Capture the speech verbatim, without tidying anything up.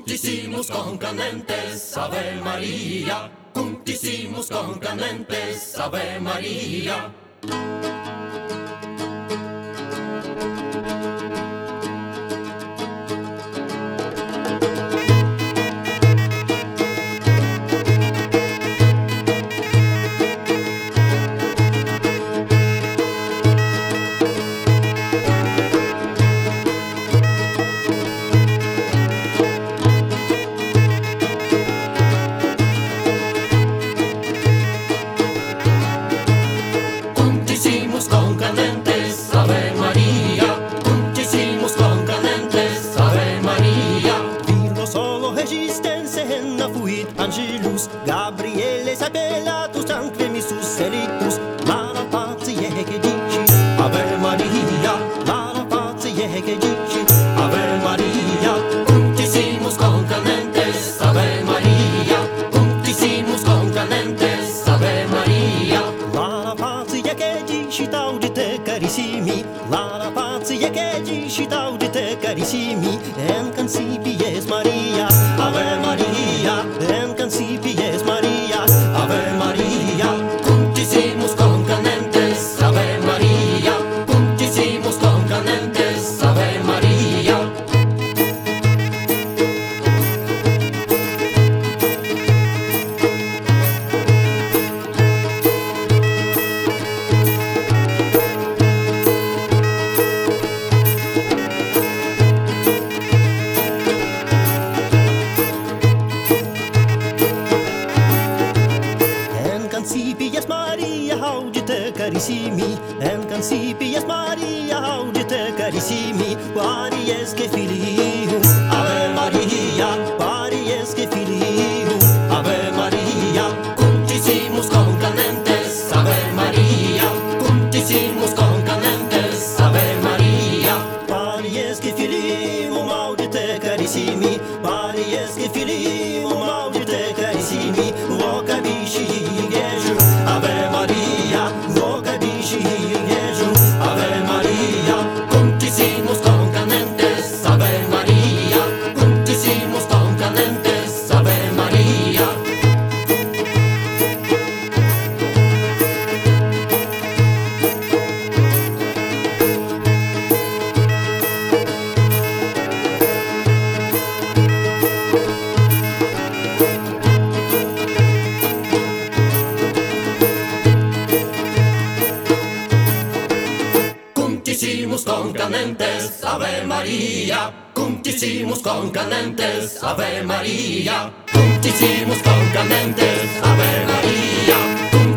Juntísimos con candentes, Ave María. Juntísimos con candentes, Ave María. Juntísimos con candentes, Ave Maria. Juntísimos con candentes, Ave Maria. Virgo solo resistência na fuit Angelus Gabriele Isabella tu sangue mi susselitus la la pazie che dici Ave Maria, la la pazie che dici Ave Maria. Juntísimos con candentes, Ave Maria. Juntísimos con candentes, Ave Maria. la la pazie che dici tau di te carissimi la la pazie che dici tau di te carissimi en cancipies Maria Ave Maria, en cancipies Maria Ave Maria. Juntísimos con candentes, Ave Maria. Juntísimos con candentes, Ave Maria. En cancipies Maria audite carissimi En cancipies Maria audite carissimi Paries che filio Ave Maria, Paries che filio Ave Maria. Juntísimos con candentes, Ave Maria. Juntísimos con candentes, Ave Maria. Paries che filio audite carissimi Paries che filio audite carissimi Lo capisci Gesù Ave Maria, Lo capisci Gesù Ave Maria. Juntísimos con candentes, Ave Maria. Juntísimos con candentes, Ave Maria. Juntísimos con candentes, Ave Maria. Juntísimos con candentes, Ave Maria. Juntísimos con candentes, Ave Maria.